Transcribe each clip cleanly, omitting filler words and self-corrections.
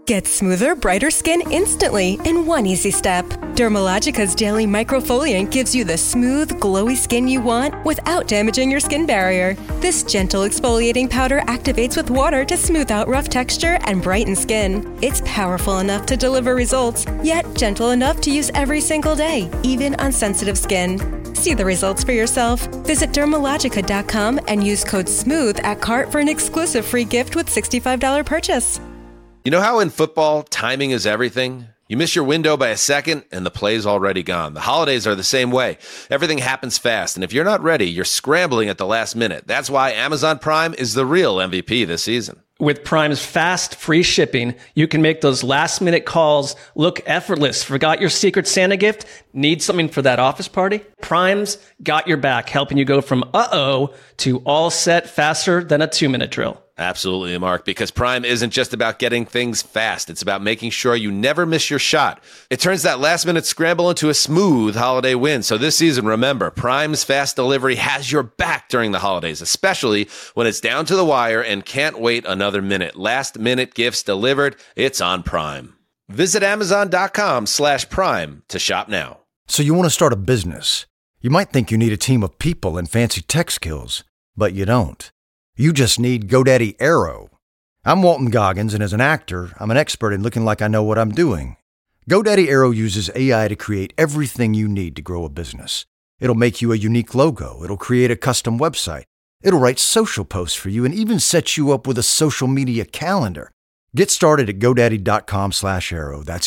Get smoother, brighter skin instantly in one easy step. Dermalogica's daily microfoliant gives you the smooth, glowy skin you want without damaging your skin barrier. This gentle exfoliating powder activates with water to smooth out rough texture and brighten skin. It's powerful enough to deliver results, yet gentle enough to use every single day, even on sensitive skin. See the results for yourself. Visit Dermalogica.com and use code SMOOTH at cart for an exclusive free gift with $65 purchase. You know how in football, timing is everything? You miss your window by a second, and the play's already gone. The holidays are the same way. Everything happens fast, and if you're not ready, you're scrambling at the last minute. That's why Amazon Prime is the real MVP this season. With Prime's fast, free shipping, you can make those last-minute calls look effortless. Forgot your Secret Santa gift? Need something for that office party? Prime's got your back, helping you go from uh-oh to all set faster than a 2-minute drill. Absolutely, Mark, because Prime isn't just about getting things fast. It's about making sure you never miss your shot. It turns that last-minute scramble into a smooth holiday win. So this season, remember, Prime's fast delivery has your back during the holidays, especially when it's down to the wire and can't wait another minute. Last-minute gifts delivered. It's on Prime. Visit Amazon.com/Prime to shop now. So you want to start a business. You might think you need a team of people and fancy tech skills, but you don't. You just need GoDaddy Aero. I'm Walton Goggins, and as an actor, I'm an expert in looking like I know what I'm doing. GoDaddy Aero uses AI to create everything you need to grow a business. It'll make you a unique logo. It'll create a custom website. It'll write social posts for you and even set you up with a social media calendar. Get started at GoDaddy.com/Aero. That's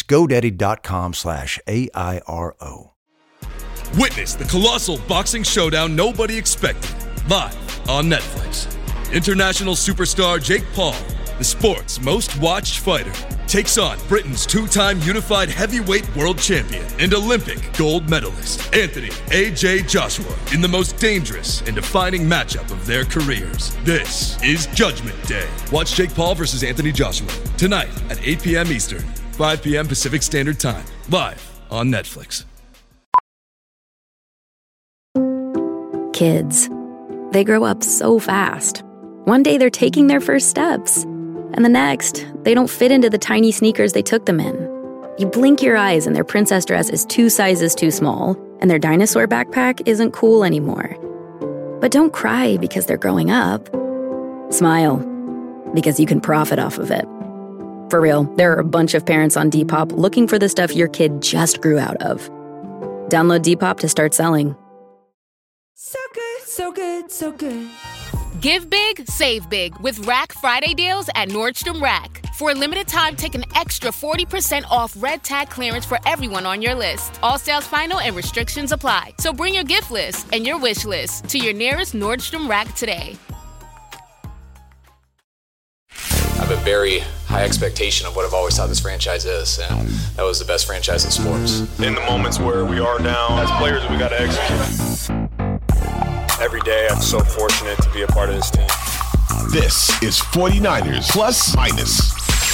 GoDaddy.com/AIRO. Witness the colossal boxing showdown nobody expected, live on Netflix. International superstar Jake Paul, the sport's most watched fighter, takes on Britain's 2-time unified heavyweight world champion and Olympic gold medalist, Anthony A.J. Joshua, in the most dangerous and defining matchup of their careers. This is Judgment Day. Watch Jake Paul versus Anthony Joshua tonight at 8 p.m. Eastern, 5 p.m. Pacific Standard Time, live on Netflix. Kids. They grow up so fast. One day they're taking their first steps, and the next, they don't fit into the tiny sneakers they took them in. You blink your eyes and their princess dress is 2 sizes too small, and their dinosaur backpack isn't cool anymore. But don't cry because they're growing up. Smile, because you can profit off of it. For real, there are a bunch of parents on Depop looking for the stuff your kid just grew out of. Download Depop to start selling. So good, so good, so good. Give big, save big with Rack Friday deals at Nordstrom Rack. For a limited time, take an extra 40% off red tag clearance for everyone on your list. All sales final and restrictions apply. So bring your gift list and your wish list to your nearest Nordstrom Rack today. I have a very high expectation of what I've always thought this franchise is, and that was the best franchise in sports. In the moments where we are down, as players, we got to execute. Every day, I'm so fortunate to be a part of this team. This is 49ers Plus Minus.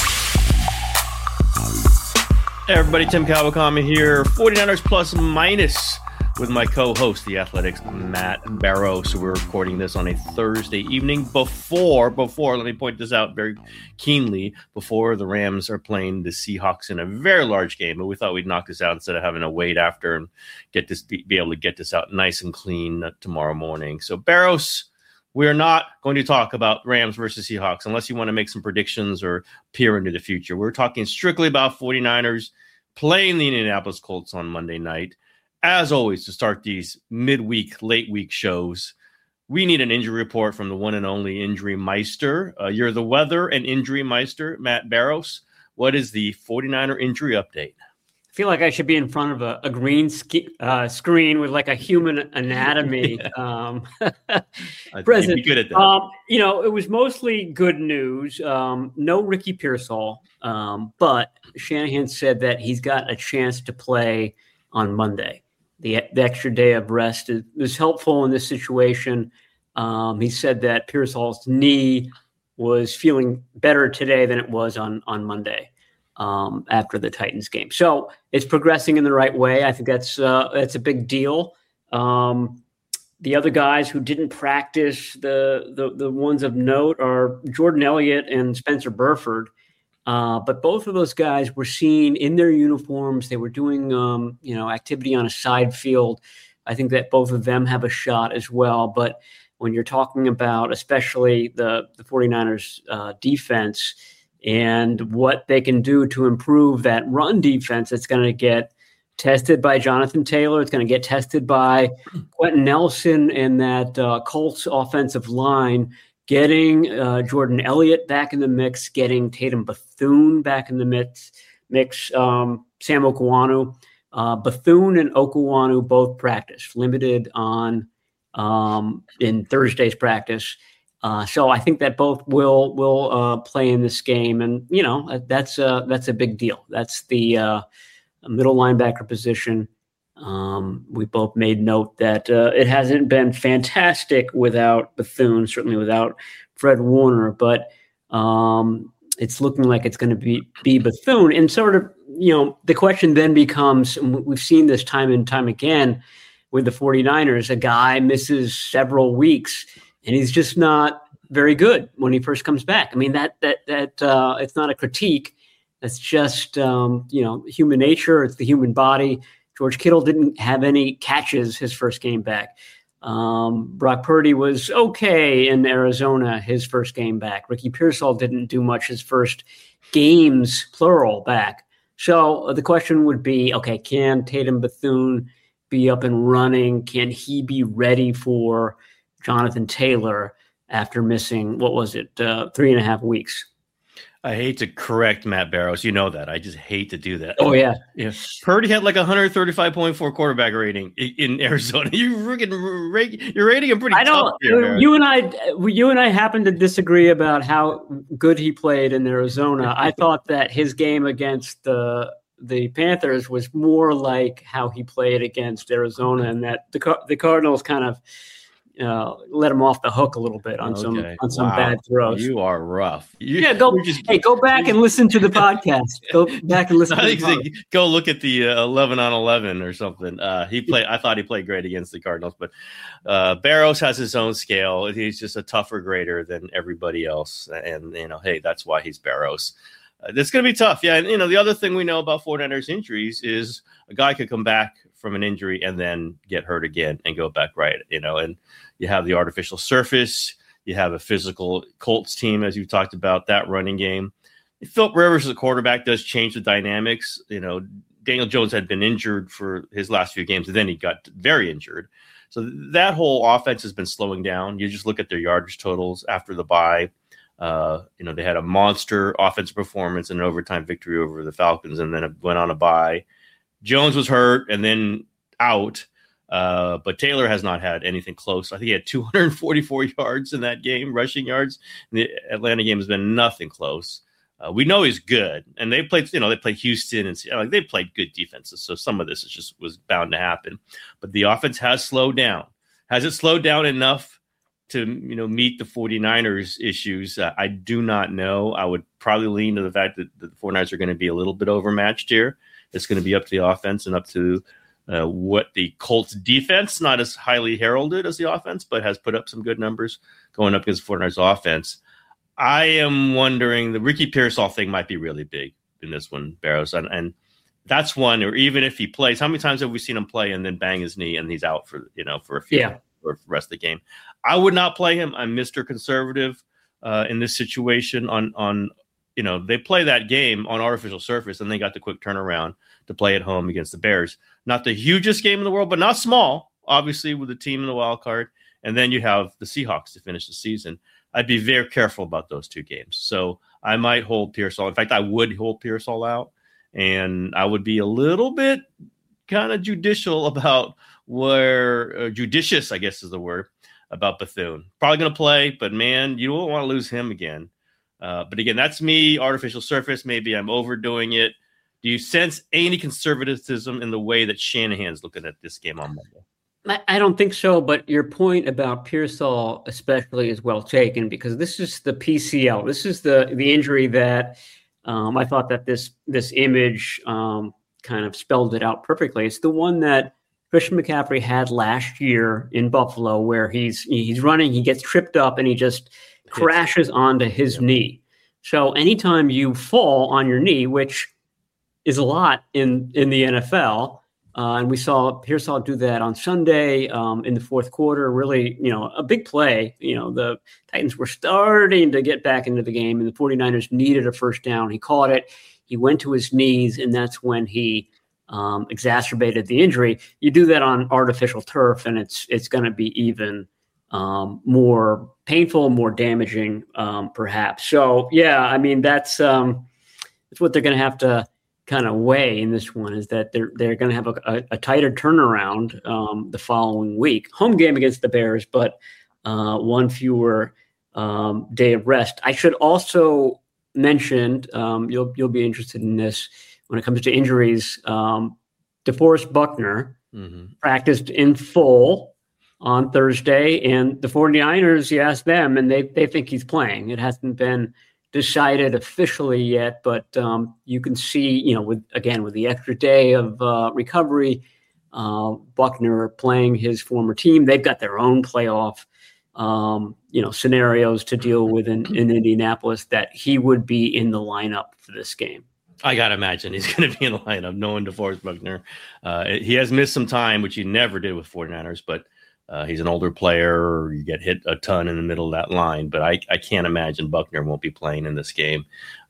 Hey everybody, Tim Cavalcante here, 49ers Plus Minus, with my co-host, the Athletics' Matt Barrow. So we're recording this on a Thursday evening before, let me point this out very keenly, before the Rams are playing the Seahawks in a very large game. But we thought we'd knock this out instead of having to wait after and get this, be able to get this out nice and clean tomorrow morning. So Barrows, we're not going to talk about Rams versus Seahawks unless you want to make some predictions or peer into the future. We're talking strictly about 49ers playing the Indianapolis Colts on Monday night. As always, to start these midweek, late week shows, we need an injury report from the one and only Injury Meister. You're the weather and injury meister, Matt Barrows. What is the 49er injury update? I feel like I should be in front of a green screen with like a human anatomy present. You'd be good at that. It was mostly good news. No Ricky Pearsall, but Shanahan said that he's got a chance to play on Monday. The extra day of rest is helpful in this situation. He said that Pearsall's knee was feeling better today than it was on Monday after the Titans game. So it's progressing in the right way. I think that's a big deal. The other guys who didn't practice, the ones of note, are Jordan Elliott and Spencer Burford. But both of those guys were seen in their uniforms. They were doing, activity on a side field. I think that both of them have a shot as well. But when you're talking about especially the 49ers defense and what they can do to improve that run defense, it's going to get tested by Jonathan Taylor. It's going to get tested by Quentin Nelson and that Colts offensive line, getting Jordan Elliott back in the mix, getting Tatum Bethune back in the mix, Sam Okuanu. Bethune and Okuanu both practiced, limited on in Thursday's practice. So I think that both will play in this game, and that's a big deal. That's the middle linebacker position. We both made note that it hasn't been fantastic without Bethune, certainly without Fred Warner, but it's looking like it's going to be Bethune. And sort of, the question then becomes, and we've seen this time and time again with the 49ers, a guy misses several weeks and he's just not very good when he first comes back. I mean, that it's not a critique. That's just, human nature. It's the human body. George Kittle didn't have any catches his first game back. Brock Purdy was okay in Arizona his first game back. Ricky Pearsall didn't do much his first games, plural, back. So the question would be, okay, can Tatum Bethune be up and running? Can he be ready for Jonathan Taylor after missing, 3.5 weeks? I hate to correct Matt Barrows. You know that. I just hate to do that. Oh, yeah. Purdy had like 135.4 quarterback rating in Arizona. You're rating him pretty tough here. You and I happen to disagree about how good he played in Arizona. I thought that his game against the Panthers was more like how he played against Arizona, and that the Cardinals kind of let him off the hook a little bit on some bad throws. You are rough. Go back and listen to the podcast. Go back and listen. Go look at the 11-on-11 or something. I thought he played great against the Cardinals, but Barrows has his own scale. He's just a tougher grader than everybody else, and hey, that's why he's Barrows. It's going to be tough. Yeah, and the other thing we know about 49ers injuries is a guy could come back from an injury and then get hurt again and go back right. And you have the artificial surface. You have a physical Colts team, as you talked about, that running game. Philip Rivers as a quarterback does change the dynamics. Daniel Jones had been injured for his last few games, and then he got very injured. So that whole offense has been slowing down. You just look at their yardage totals after the bye. They had a monster offensive performance and an overtime victory over the Falcons, and then it went on a bye. Jones was hurt and then out, but Taylor has not had anything close. I think he had 244 yards in that game, rushing yards. The Atlanta game has been nothing close. We know he's good, and they played Houston, and they played good defenses. So some of this was bound to happen. But the offense has slowed down. Has it slowed down enough to meet the 49ers issues? I do not know. I would probably lean to the fact that the 49ers are going to be a little bit overmatched here. It's going to be up to the offense and up to what the Colts defense, not as highly heralded as the offense, but has put up some good numbers going up against the 49ers offense. I am wondering, the Ricky Pearsall thing might be really big in this one, Barrows. And that's one, or even if he plays, how many times have we seen him play and then bang his knee and he's out for a few or for the rest of the game? I would not play him. I'm Mr. Conservative in this situation on they play that game on artificial surface, and they got the quick turnaround to play at home against the Bears. Not the hugest game in the world, but not small, obviously, with the team in the wild card. And then you have the Seahawks to finish the season. I'd be very careful about those two games. So I might hold Pearsall. In fact, I would hold Pearsall out, and I would be a little bit kind of judicious, I guess is the word, about Bethune. Probably going to play, but man, you don't want to lose him again. But again, that's me, artificial surface. Maybe I'm overdoing it. Do you sense any conservatism in the way that Shanahan's looking at this game on Monday? I don't think so, but your point about Pearsall especially is well taken, because this is the PCL. This is the injury that I thought that this image kind of spelled it out perfectly. It's the one that Christian McCaffrey had last year in Buffalo, where he's running, he gets tripped up, and he just crashes onto his knee. So anytime you fall on your knee, which is a lot in the NFL, and we saw Pearsall do that on Sunday in the fourth quarter. Really, a big play. The Titans were starting to get back into the game, and the 49ers needed a first down. He caught it. He went to his knees, and that's when he exacerbated the injury. You do that on artificial turf, and it's going to be even more painful, more damaging, perhaps. So, yeah, I mean, that's what they're going to have to kind of weigh in this one, is that they're going to have a tighter turnaround the following week. Home game against the Bears, but one fewer day of rest. I should also mention, you'll be interested in this when it comes to injuries. DeForest Buckner practiced in full on Thursday, and the 49ers, you ask them, and they think he's playing. It hasn't been decided officially yet, but you can see, with the extra day of recovery, Buckner playing his former team. They've got their own playoff, scenarios to deal with in Indianapolis, that he would be in the lineup for this game. I got to imagine he's going to be in the lineup, knowing DeForest Buckner. He has missed some time, which he never did with 49ers, but he's an older player. You get hit a ton in the middle of that line, but I can't imagine Buckner won't be playing in this game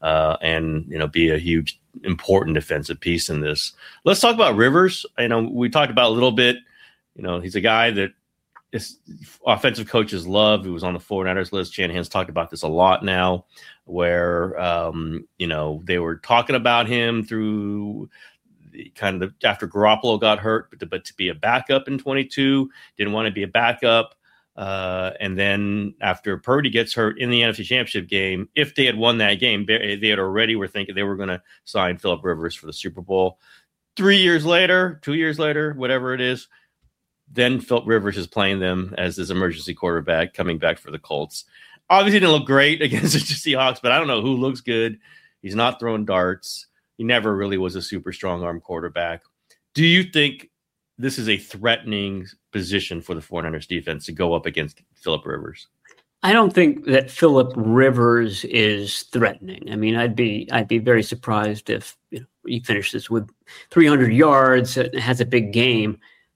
and be a huge, important defensive piece in this. Let's talk about Rivers. We talked about a little bit. He's a guy that offensive coaches love. He was on the 49ers list. Shanahan's talked about this a lot now, where they were talking about him through after Garoppolo got hurt, but to be a backup in 22, didn't want to be a backup. And then after Purdy gets hurt in the NFC Championship game, if they had won that game, they had already were thinking they were going to sign Phillip Rivers for the Super Bowl. 2 years later, whatever it is, then Phillip Rivers is playing them as his emergency quarterback, coming back for the Colts. Obviously didn't look great against the Seahawks, but I don't know who looks good. He's not throwing darts. He never really was a super strong arm quarterback. Do you think this is a threatening position for the 49ers defense to go up against Phillip Rivers? I don't think that Phillip Rivers is threatening. I mean, I'd be very surprised if he finishes with 300 yards and has a big game.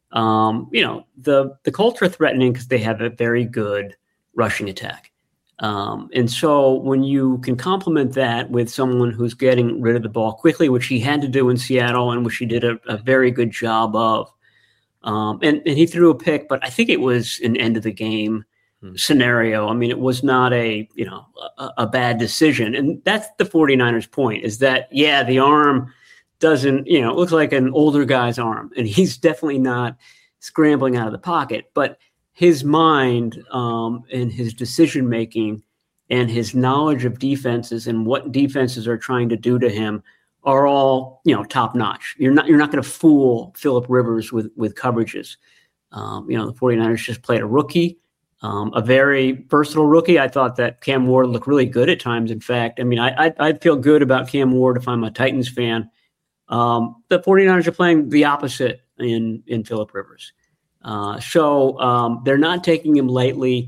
The Colts are threatening because they have a very good rushing attack. And so when you can complement that with someone who's getting rid of the ball quickly, which he had to do in Seattle and which he did a very good job of, and he threw a pick, but I think it was an end of the game scenario. I mean, it was not a bad decision. And that's the 49ers point, is that, the arm doesn't, it looks like an older guy's arm, and he's definitely not scrambling out of the pocket, but his mind and his decision-making and his knowledge of defenses and what defenses are trying to do to him are all, top-notch. You're not going to fool Phillip Rivers with coverages. The 49ers just played a rookie, a very versatile rookie. I thought that Cam Ward looked really good at times. In fact, I mean, I'd feel good about Cam Ward if I'm a Titans fan. The 49ers are playing the opposite in Phillip Rivers. So they're not taking him lightly.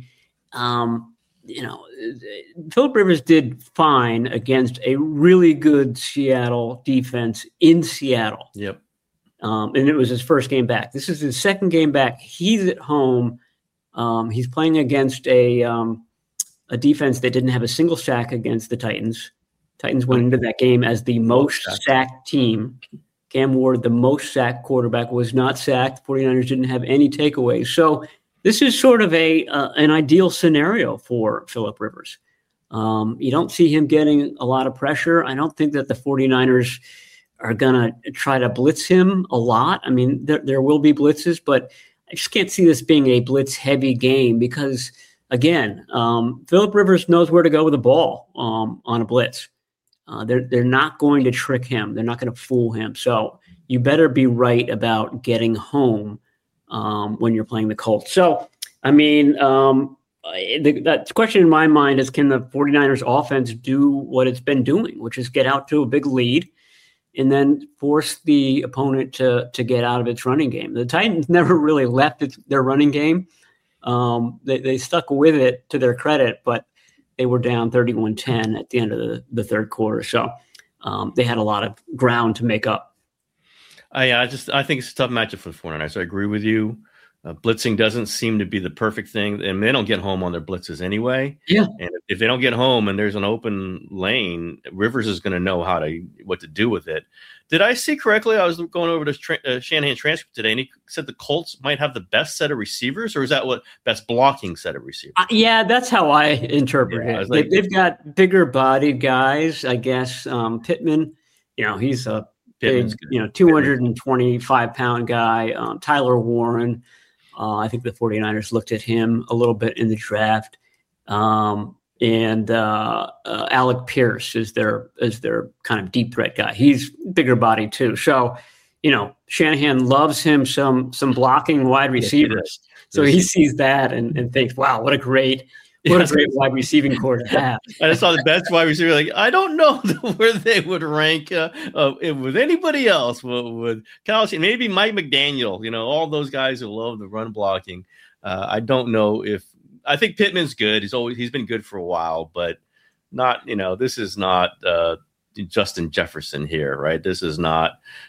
Phillip Rivers did fine against a really good Seattle defense in Seattle. Yep. And it was his first game back. This is his second game back. He's at home. He's playing against a defense that didn't have a single sack against the Titans. Titans went into that game as the most sacked team. Cam Ward, the most sacked quarterback, was not sacked. 49ers didn't have any takeaways. So this is sort of an ideal scenario for Phillip Rivers. You don't see him getting a lot of pressure. I don't think that the 49ers are going to try to blitz him a lot. I mean, there will be blitzes, but I just can't see this being a blitz-heavy game because, again, Phillip Rivers knows where to go with the ball on a blitz. They're not going to trick him. They're not going to fool him. So you better be right about getting home when you're playing the Colts. So, I mean, that question in my mind is, can the 49ers offense do what it's been doing, which is get out to a big lead and then force the opponent to get out of its running game? The Titans never really left their running game. They stuck with it, to their credit, but they were down 31-10 at the end of the third quarter. So they had a lot of ground to make up. I think it's a tough matchup for the 49ers. I agree with you. Blitzing doesn't seem to be the perfect thing, and they don't get home on their blitzes anyway. Yeah, and if they don't get home and there's an open lane, Rivers is going to know what to do with it. Did I see correctly? I was going over to Shanahan transcript today, and he said the Colts might have the best set of receivers, or is that what best blocking set of receivers? Yeah, that's how I interpret it. They've got bigger bodied guys, I guess. Pittman, he's a big, 225-pound guy. Tyler Warren. I think the 49ers looked at him a little bit in the draft. And Alec Pierce is their kind of deep threat guy. He's bigger body too. So, Shanahan loves him some blocking wide receivers. So he sees that and thinks, wow, what a great wide receiving core to have. I just saw the best wide receiver. Like, I don't know where they would rank with anybody else. With Kelsey, maybe Mike McDaniel. All those guys who love the run blocking. I don't know if. I think Pittman's good. He's been good for a while, but not. This is not Justin Jefferson here, right? This is not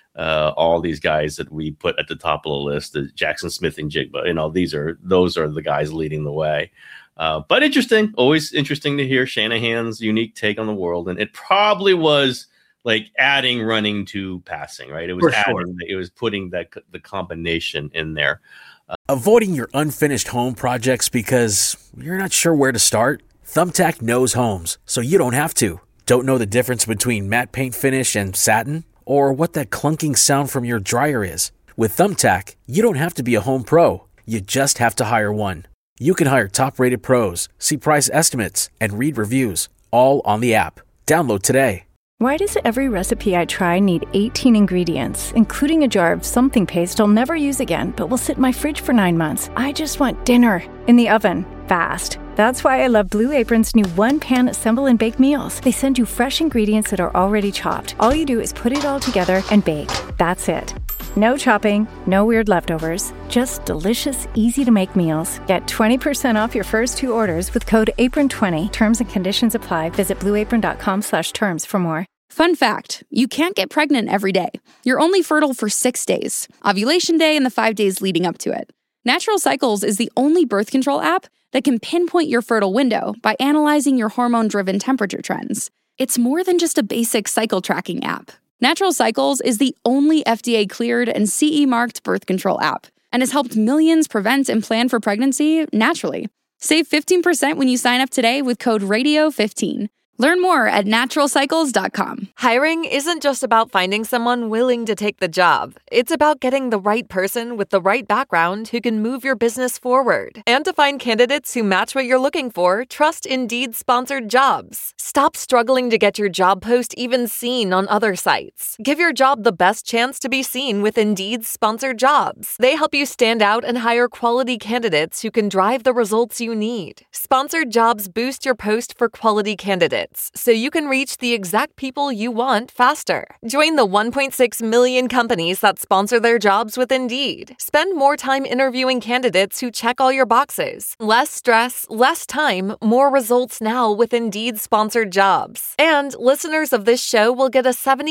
all these guys that we put at the top of the list. Jackson Smith and Jigba. Those are the guys leading the way. But interesting, always interesting to hear Shanahan's unique take on the world. And it probably was like adding running to passing, right? It was it was putting the combination in there. Avoiding your unfinished home projects because you're not sure where to start? Thumbtack knows homes, so you don't have to. Don't know the difference between matte paint finish and satin? Or what that clunking sound from your dryer is? With Thumbtack, you don't have to be a home pro. You just have to hire one. You can hire top-rated pros, see price estimates, and read reviews, all on the app. Download today. Why does every recipe I try need 18 ingredients, including a jar of something paste I'll never use again, but will sit in my fridge for 9 months? I just want dinner in the oven, fast. That's why I love Blue Apron's new one-pan assemble and bake meals. They send you fresh ingredients that are already chopped. All you do is put it all together and bake. That's it. No chopping, no weird leftovers, just delicious, easy-to-make meals. Get 20% off your first 2 orders with code APRON20. Terms and conditions apply. Visit blueapron.com/terms for more. Fun fact, you can't get pregnant every day. You're only fertile for 6 days, ovulation day and the 5 days leading up to it. Natural Cycles is the only birth control app that can pinpoint your fertile window by analyzing your hormone-driven temperature trends. It's more than just a basic cycle tracking app. Natural Cycles is the only FDA-cleared and CE-marked birth control app and has helped millions prevent and plan for pregnancy naturally. Save 15% when you sign up today with code RADIO15. Learn more at naturalcycles.com. Hiring isn't just about finding someone willing to take the job. It's about getting the right person with the right background who can move your business forward. And to find candidates who match what you're looking for, trust Indeed-sponsored jobs. Stop struggling to get your job post even seen on other sites. Give your job the best chance to be seen with Indeed-sponsored jobs. They help you stand out and hire quality candidates who can drive the results you need. Sponsored jobs boost your post for quality candidates, so you can reach the exact people you want faster. Join the 1.6 million companies that sponsor their jobs with Indeed. Spend more time interviewing candidates who check all your boxes. Less stress, less time, more results now with Indeed-sponsored jobs. And listeners of this show will get a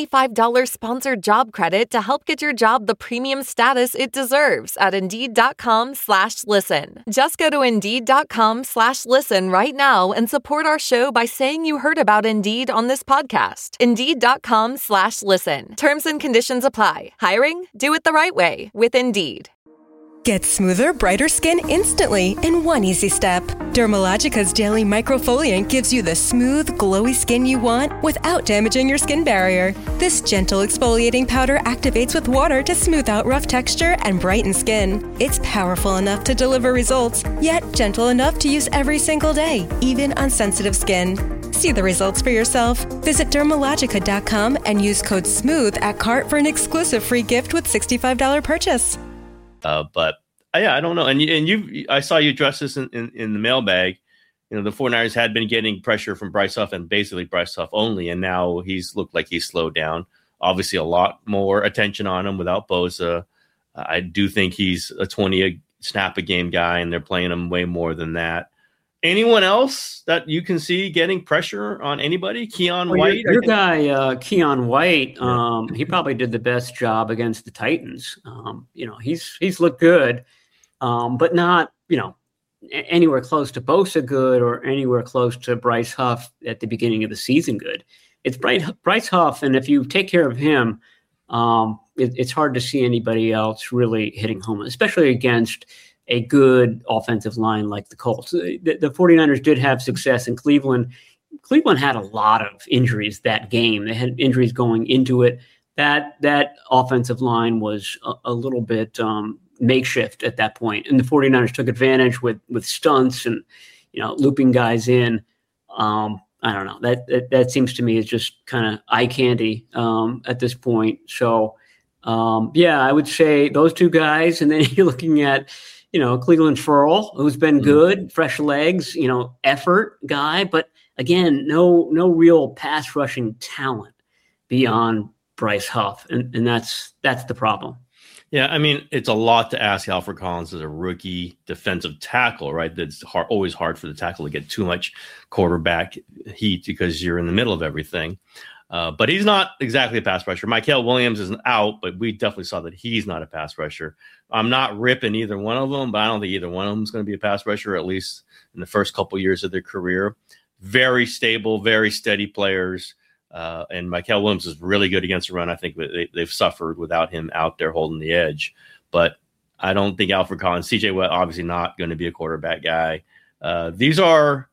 $75 sponsored job credit to help get your job the premium status it deserves at Indeed.com/listen. Just go to Indeed.com/listen right now and support our show by saying you heard about Indeed on this podcast. Indeed.com/listen. Terms and conditions apply. Hiring? Do it the right way with Indeed. Get smoother, brighter skin instantly in one easy step. Dermalogica's Daily Microfoliant gives you the smooth, glowy skin you want without damaging your skin barrier. This gentle exfoliating powder activates with water to smooth out rough texture and brighten skin. It's powerful enough to deliver results, yet gentle enough to use every single day, even on sensitive skin. See the results for yourself. Visit Dermalogica.com and use code SMOOTH at cart for an exclusive free gift with $65 purchase. But I don't know. And I saw you address this in the mailbag. The 49ers had been getting pressure from Bryce Huff and basically Bryce Huff only. And now he's looked like he's slowed down. Obviously a lot more attention on him without Bosa. I do think he's a 20 snap a game guy and they're playing him way more than that. Anyone else that you can see getting pressure on anybody? Keon White? Your guy, Keon White, he probably did the best job against the Titans. He's looked good, but not, anywhere close to Bosa good or anywhere close to Bryce Huff at the beginning of the season good. It's Bryce Huff, and if you take care of him, it's hard to see anybody else really hitting home, especially against a good offensive line like the Colts. The 49ers did have success in Cleveland. Cleveland had a lot of injuries that game. They had injuries going into it. That offensive line was a little bit makeshift at that point. And the 49ers took advantage with stunts and, looping guys in. I don't know. That seems to me is just kind of eye candy at this point. So, I would say those two guys. And then you're looking at, Cleveland Ferrell, who's been good, fresh legs, effort guy. But again, no real pass rushing talent beyond Bryce Huff. And that's the problem. Yeah, I mean, it's a lot to ask Alfred Collins as a rookie defensive tackle, right? That's always hard for the tackle to get too much quarterback heat because you're in the middle of everything. But he's not exactly a pass rusher. Mykel Williams is out, but we definitely saw that he's not a pass rusher. I'm not ripping either one of them, but I don't think either one of them is going to be a pass rusher, at least in the first couple years of their career. Very stable, very steady players. And Mykel Williams is really good against the run. I think they've suffered without him out there holding the edge. But I don't think Alfred Collins, CJ Watt, obviously not going to be a quarterback guy. These are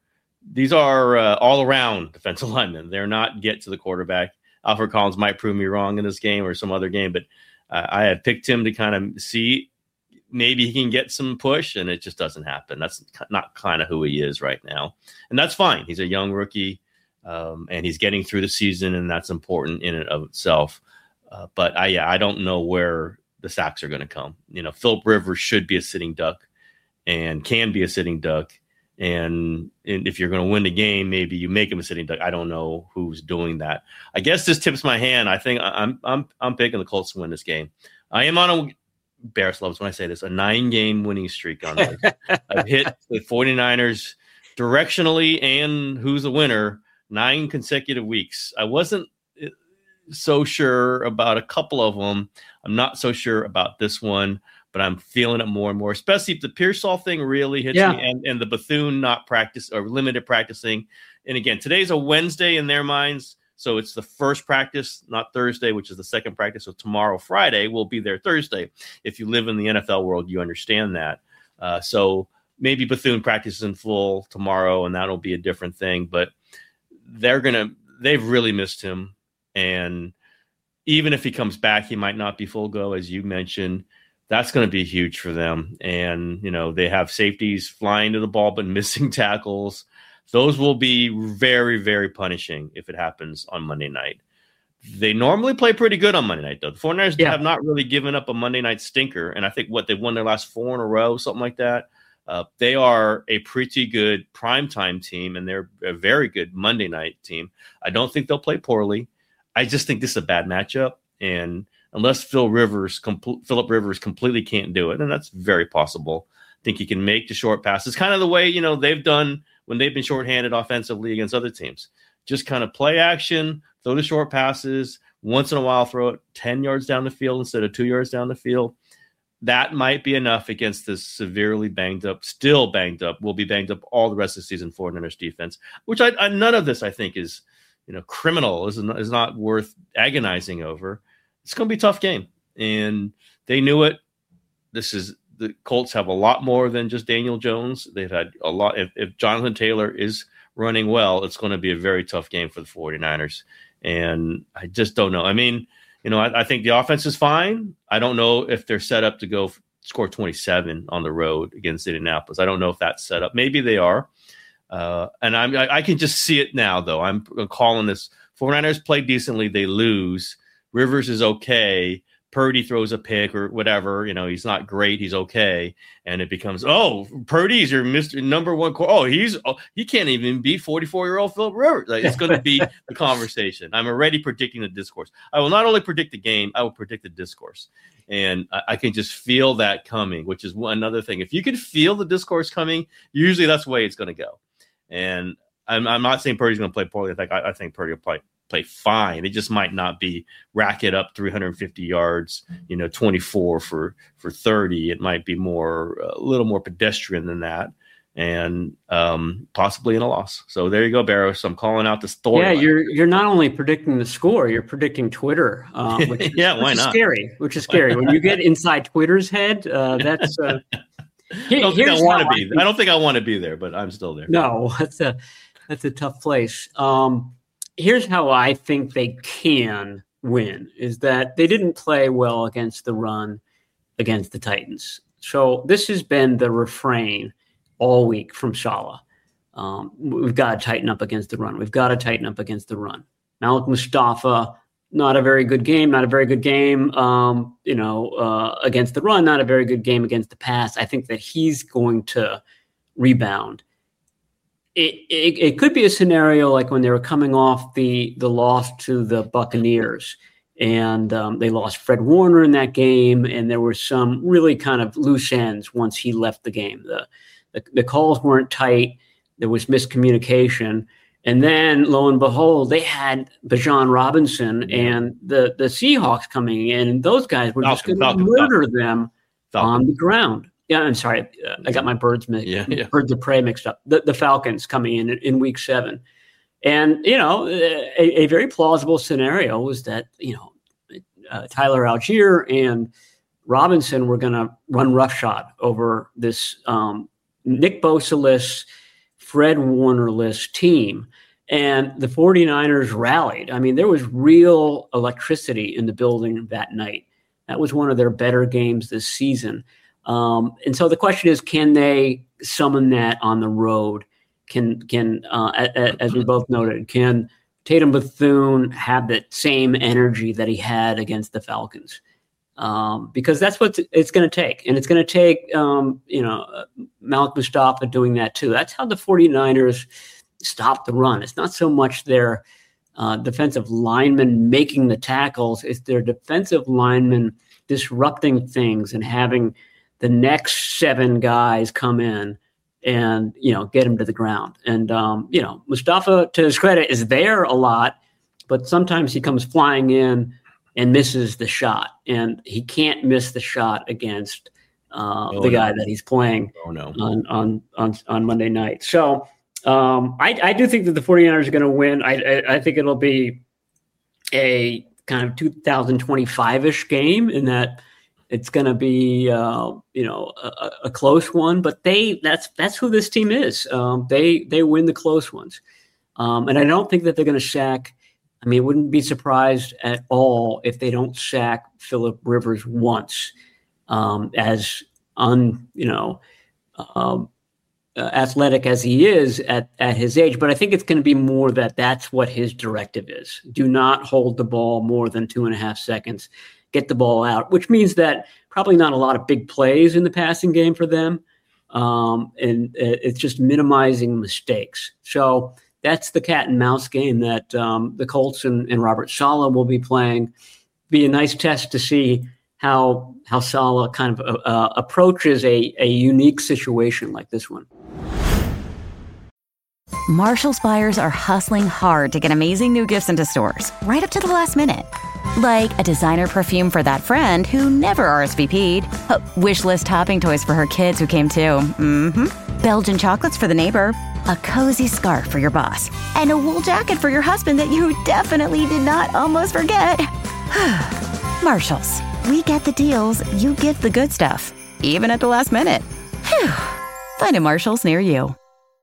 all around defensive linemen. They're not get to the quarterback. Alfred Collins might prove me wrong in this game or some other game, but I had picked him to kind of see maybe he can get some push, and it just doesn't happen. That's not kind of who he is right now. And that's fine. He's a young rookie. And he's getting through the season, and that's important in and of itself. But I don't know where the sacks are going to come. Philip Rivers should be a sitting duck and can be a sitting duck. And if you're going to win the game, maybe you make him a sitting duck. I don't know who's doing that. I guess this tips my hand. I think I'm picking the Colts to win this game. I am on a Bears loves when I say this, a 9-game winning streak on this. I've hit the 49ers directionally and who's the winner 9 consecutive weeks. I wasn't so sure about a couple of them. I'm not so sure about this one, but I'm feeling it more and more, especially if the Pearsall thing really hits me and the Bethune not practice or limited practicing. And again, today's a Wednesday in their minds. So it's the first practice, not Thursday, which is the second practice. So tomorrow, Friday, will be their Thursday. If you live in the NFL world, you understand that. So maybe Bethune practices in full tomorrow, and that'll be a different thing. But they've really missed him. And even if he comes back, he might not be full go, as you mentioned. That's going to be huge for them. And, they have safeties flying to the ball, but missing tackles. Those will be very, very punishing if it happens on Monday night. They normally play pretty good on Monday night, though. The 49ers have not really given up a Monday night stinker. And I think they've won their last 4 in a row, something like that. They are a pretty good primetime team, and they're a very good Monday night team. I don't think they'll play poorly. I just think this is a bad matchup. And unless Philip Rivers completely can't do it, and that's very possible, I think he can make the short passes, kind of the way, they've done when they've been shorthanded offensively against other teams. Just kind of play action, throw the short passes, once in a while throw it 10 yards down the field instead of 2 yards down the field. That might be enough against this severely still banged up, will be banged up all the rest of the season 49ers defense, which none of this I think is, criminal, is not worth agonizing over. It's going to be a tough game, and they knew it. The Colts have a lot more than just Daniel Jones. They've had a lot. If Jonathan Taylor is running well, it's going to be a very tough game for the 49ers. And I just don't know. I mean, I think the offense is fine. I don't know if they're set up to go score 27 on the road against Indianapolis. I don't know if that's set up. Maybe they are. And I can just see it now, though. I'm calling this. 49ers play decently. They lose. Rivers is okay, Purdy throws a pick or whatever, he's not great, he's okay, and it becomes, oh, Purdy's your Mr. number one. He can't even beat 44-year-old Philip Rivers. Like, it's going to be the conversation. I'm already predicting the discourse. I will not only predict the game, I will predict the discourse, and I can just feel that coming, which is another thing. If you can feel the discourse coming, usually that's the way it's going to go. And I'm not saying Purdy's going to play poorly. I think Purdy will play fine. It just might not be rack it up 350 yards, 24 for 30. It might be a little more pedestrian than that, and possibly in a loss. So there you go, Barrow. So I'm calling out the story. Yeah, you're not only predicting the score, you're predicting Twitter. Which why not? Which is scary. When you get inside Twitter's head, that's. I don't think I want to be. I don't think I want to be there, but I'm still there. No, that's a tough place. Here's how I think they can win, is that they didn't play well against the run against the Titans. So this has been the refrain all week from Saleh. We've got to tighten up against the run. We've got to tighten up against the run. Malik Mustafa, not a very good game, against the run, not a very good game against the pass. I think that he's going to rebound. It could be a scenario like when they were coming off the loss to the Buccaneers, and they lost Fred Warner in that game, and there were some really kind of loose ends once he left the game. The calls weren't tight. There was miscommunication. And then, lo and behold, they had Bijan Robinson and the Seahawks coming in, and those guys were just going to murder them on the ground. Yeah, I'm sorry. I got my birds of prey mixed up. The Falcons coming in week 7. And, a very plausible scenario was that, Tyler Algier and Robinson were going to run roughshod over this Nick Bosa-less, Fred Warner-less team. And the 49ers rallied. I mean, there was real electricity in the building that night. That was one of their better games this season. And so the question is, can they summon that on the road? As we both noted, can Tatum Bethune have that same energy that he had against the Falcons? Because that's what it's going to take. And it's going to take, Malik Mustafa doing that too. That's how the 49ers stop the run. It's not so much their defensive linemen making the tackles. It's their defensive linemen disrupting things and having the next 7 guys come in and, get him to the ground. And, Mustafa, to his credit, is there a lot, but sometimes he comes flying in and misses the shot. And he can't miss the shot against the guy that he's playing on Monday night. So I do think that the 49ers are going to win. I think it'll be a kind of 2025-ish game in that it's going to be, a close one, but that's who this team is. They win the close ones. And I don't think that they're going to sack. I mean, I wouldn't be surprised at all if they don't sack Philip Rivers once, as athletic as he is at his age. But I think it's going to be more that's what his directive is. Do not hold the ball more than 2.5 seconds. Get the ball out, which means that probably not a lot of big plays in the passing game for them. And it's just minimizing mistakes. So that's the cat and mouse game that the Colts and Robert Saleh will be playing. Be a nice test to see how Saleh kind of approaches a unique situation like this one. Marshall's buyers are hustling hard to get amazing new gifts into stores, right up to the last minute. Like a designer perfume for that friend who never RSVP'd. Wish list topping toys for her kids who came too. Belgian chocolates for the neighbor. A cozy scarf for your boss. And a wool jacket for your husband that you definitely did not almost forget. Marshalls. We get the deals, you get the good stuff. Even at the last minute. Phew. Find a Marshalls near you.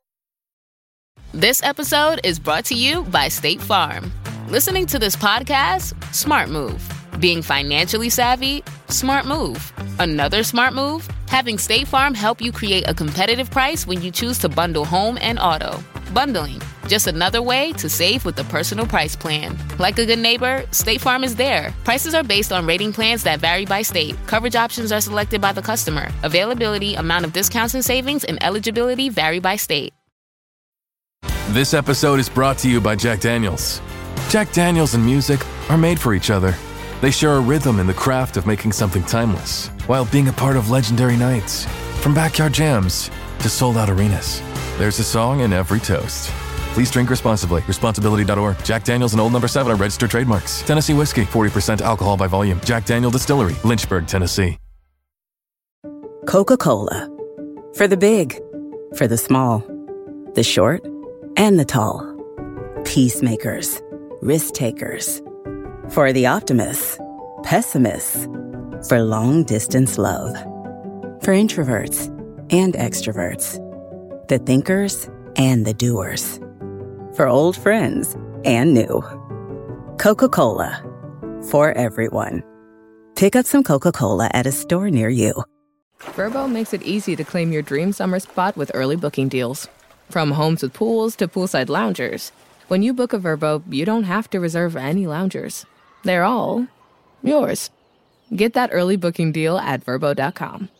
This episode is brought to you by State Farm. Listening to this podcast? Smart move. Being financially savvy? Smart move. Another smart move? Having State Farm help you create a competitive price when you choose to bundle home and auto. Bundling Just another way to save with the Personal Price Plan. Like a good neighbor, State Farm is there. Prices are based on rating plans that vary by state. Coverage options are selected by the customer. Availability, amount of discounts and savings, and eligibility vary by state. This episode is brought to you by Jack Daniels. Jack Daniels and music are made for each other. They share a rhythm in the craft of making something timeless, while being a part of legendary nights. From backyard jams to sold-out arenas, there's a song in every toast. Please drink responsibly. Responsibility.org. Jack Daniels and Old No. 7 are registered trademarks. Tennessee whiskey, 40% alcohol by volume. Jack Daniel Distillery, Lynchburg, Tennessee. Coca-Cola. For the big, for the small, the short, and the tall. Peacemakers, risk-takers. For the optimists, pessimists. For long-distance love. For introverts and extroverts. The thinkers and the doers. For old friends and new. Coca-Cola. For everyone. Pick up some Coca-Cola at a store near you. Vrbo makes it easy to claim your dream summer spot with early booking deals. From homes with pools to poolside loungers. When you book a Vrbo, you don't have to reserve any loungers. They're all yours. Get that early booking deal at Vrbo.com.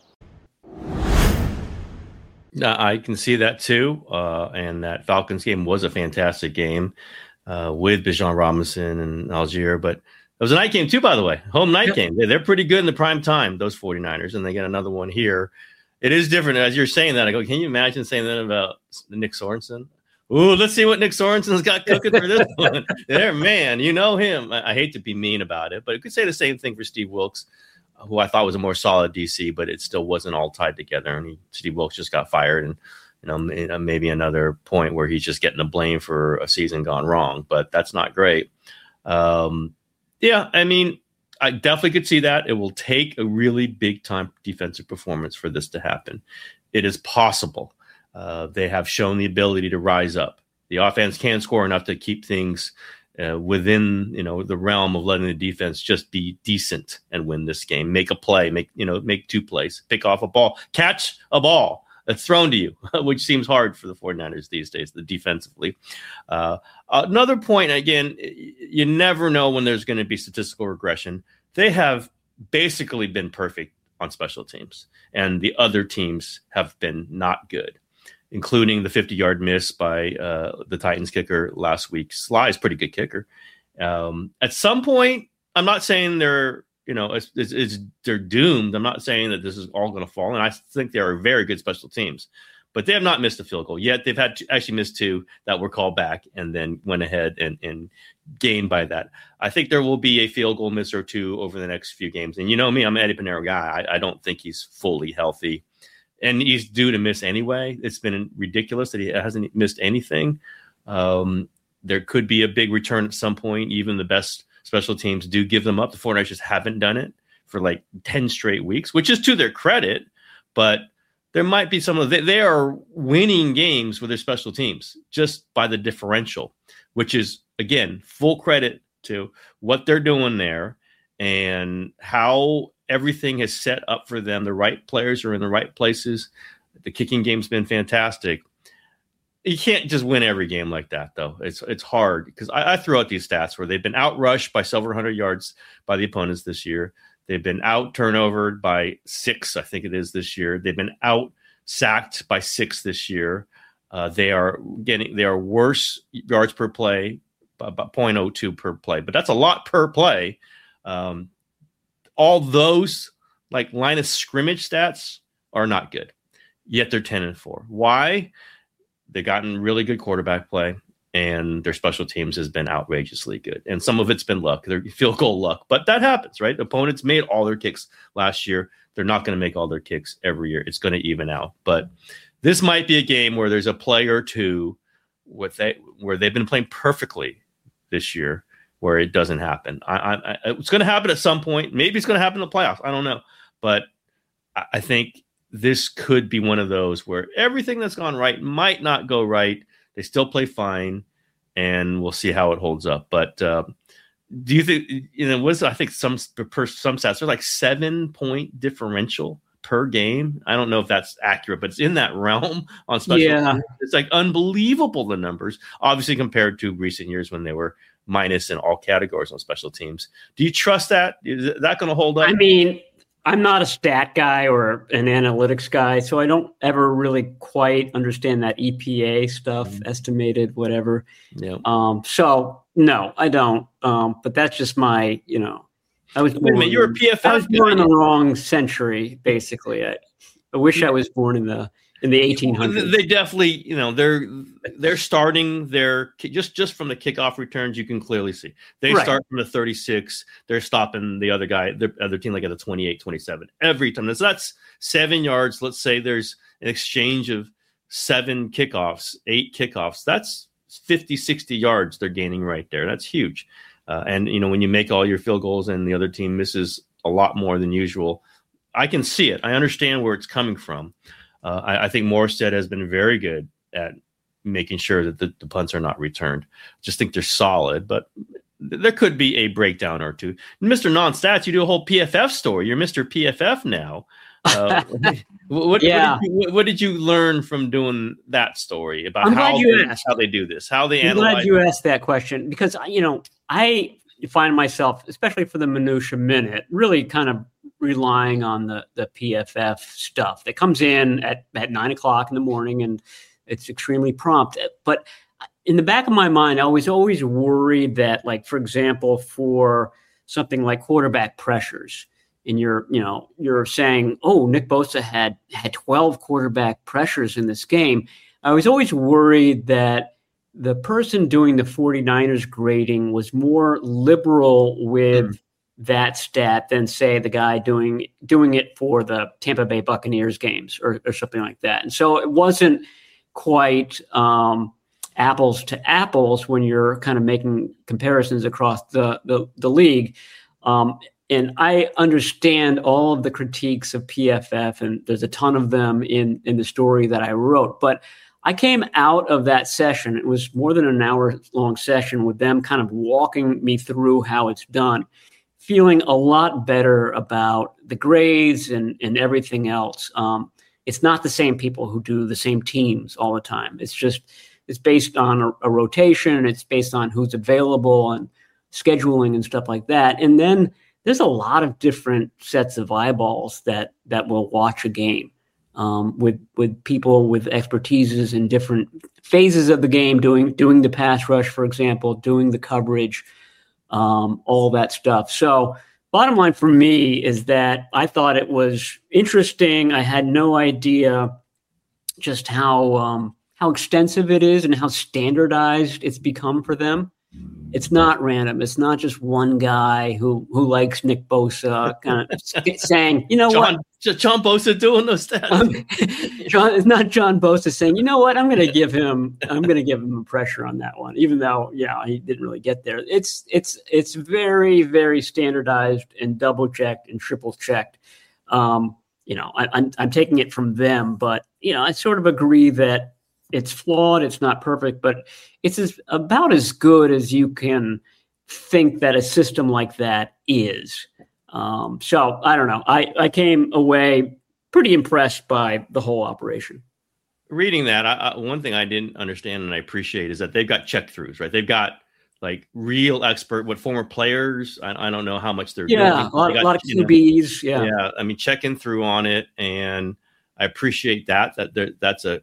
I can see that too. And that Falcons game was a fantastic game with Bijan Robinson and Algier. But it was a night game too, by the way. Home night game. They're pretty good in the prime time, those 49ers. And they get another one here. It is different. As you're saying that, I go, can you imagine saying that about Nick Sorensen? Ooh, let's see what Nick Sorensen's got cooking for this one. There, man, you know him. I hate to be mean about it, but you could say the same thing for Steve Wilks, who I thought was a more solid DC, but it still wasn't all tied together. And Steve Wilks just got fired, and maybe another point where he's just getting the blame for a season gone wrong. But that's not great. Yeah, I mean, I definitely could see that. It will take a really big time defensive performance for this to happen. It is possible. They have shown the ability to rise up. The offense can score enough to keep things within the realm of letting the defense just be decent and win this game. Make a play, make 2 plays, pick off a ball, catch a ball that's thrown to you, which seems hard for the 49ers these days, defensively. Another point, again, you never know when there's going to be statistical regression. They have basically been perfect on special teams, and the other teams have been not good, including the 50-yard miss by the Titans kicker last week. Sly is a pretty good kicker. At some point, I'm not saying they're doomed. I'm not saying that this is all going to fall, and I think they are very good special teams. But they have not missed a field goal yet. They've had actually missed 2 that were called back and then went ahead and gained by that. I think there will be a field goal miss or 2 over the next few games. And you know me, I'm an Eddie Pinero guy. I don't think he's fully healthy. And he's due to miss anyway. It's been ridiculous that he hasn't missed anything. There could be a big return at some point. Even the best special teams do give them up. The 49ers just haven't done it for like 10 straight weeks, which is to their credit. But there might be some of they are winning games with their special teams just by the differential, which is, again, full credit to what they're doing there and how everything is set up for them. The right players are in the right places. The kicking game's been fantastic. You can't just win every game like that, though. It's hard because I threw out these stats where they've been outrushed by several hundred yards by the opponents this year. They've been out turnovered by 6, I think it is, this year. They've been out sacked by 6 this year. They are worse yards per play, about 0.02 per play, but that's a lot per play. All those like line of scrimmage stats are not good, yet they're 10-4. Why? They've gotten really good quarterback play, and their special teams has been outrageously good. And some of it's been luck, their field goal luck, but that happens, right? Opponents made all their kicks last year. They're not going to make all their kicks every year. It's going to even out. But this might be a game where there's a play or two where they've been playing perfectly this year where it doesn't happen. It's going to happen at some point. Maybe it's going to happen in the playoffs. I don't know. But I think this could be one of those where everything that's gone right might not go right. They still play fine, and we'll see how it holds up. But do you think, I think some stats are like 7-point differential per game. I don't know if that's accurate, but it's in that realm on special teams. It's like unbelievable, the numbers, obviously compared to recent years when they were minus in all categories on special teams. Do you trust that? Is that going to hold up? I mean, I'm not a stat guy or an analytics guy, so I don't ever really quite understand that EPA stuff, estimated, whatever. Yeah. So no, I don't. But that's just my, I was born, you're a PFF I was born in the wrong century, basically. I wish I was born in the 1800s. They definitely, they're starting their just from the kickoff returns. You can clearly see they start from the 36. They're stopping the other team like at the 28, 27 every time. So that's 7 yards. Let's say there's an exchange of 7 kickoffs, 8 kickoffs. That's 50, 60 yards they're gaining right there. That's huge. And when you make all your field goals and the other team misses a lot more than usual, I can see it. I understand where it's coming from. I think Morstead has been very good at making sure that the punts are not returned. Just think they're solid, but there could be a breakdown or two. Mr. Non-Stats, you do a whole PFF story. You're Mr. PFF now. What did you learn from doing that story about how they do this, how they analyze? I'm glad you asked that question because, I find myself, especially for the Minutia Minute, really kind of relying on the PFF stuff that comes in at 9 o'clock in the morning, and it's extremely prompt. But in the back of my mind, I was always worried that, like, for example, for something like quarterback pressures, and you're saying, oh, Nick Bosa had 12 quarterback pressures in this game. I was always worried that the person doing the 49ers grading was more liberal with that stat than, say, the guy doing it for the Tampa Bay Buccaneers games or something like that. And so it wasn't quite apples to apples when you're kind of making comparisons across the league. And I understand all of the critiques of PFF, and there's a ton of them in the story that I wrote. But I came out of that session. It was more than an hour-long session with them kind of walking me through how it's done, feeling a lot better about the grades and everything else. It's not the same people who do the same teams all the time. It's based on a rotation. It's based on who's available and scheduling and stuff like that. And then there's a lot of different sets of eyeballs that will watch a game. With people with expertises in different phases of the game, doing the pass rush, for example, doing the coverage, all that stuff. So bottom line for me is that I thought it was interesting. I had no idea just how extensive it is and how standardized it's become for them. It's not random. It's not just one guy who likes Nick Bosa kind of saying, what? John Bosa doing those stats. It's not John Bosa saying, you know what, I'm going to give him a pressure on that one, even though, he didn't really get there. It's very, very standardized and double checked and triple checked. I'm taking it from them, but I sort of agree that it's flawed. It's not perfect, but it's about as good as you can think that a system like that is. So I don't know. I came away pretty impressed by the whole operation. Reading that, one thing I didn't understand and I appreciate is that they've got check-throughs, right? They've got like real expert, former players. I don't know how much they're doing. A lot of QBs. Yeah. I mean, checking through on it, and I appreciate that's a